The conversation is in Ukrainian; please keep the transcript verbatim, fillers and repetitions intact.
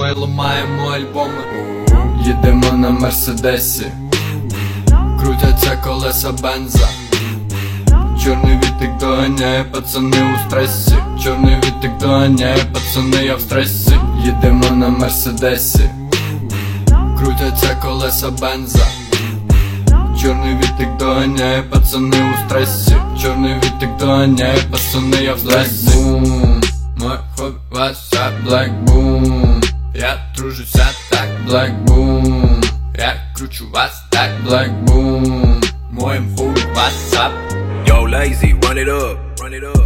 і ламаємо альбоми. Їдемо на мерседесі, крутяться колеса бенза. Чорний вітик доганяє, пацани у стресі. Чорний вітик доганяє, пацани, я в стресі. Їдемо на мерседесі, крутяться колеса бенза. Чорний вітик доганяє, пацани у стресі. Чорний вітик доганяє, пацани, я в стресі. Бум, мой хобі васап, Black Boom. Я тружуся так, Black Boom. Я кручу вас так, Black Boom. Моєм хобі васап. Yo, lazy, run it up, run it up.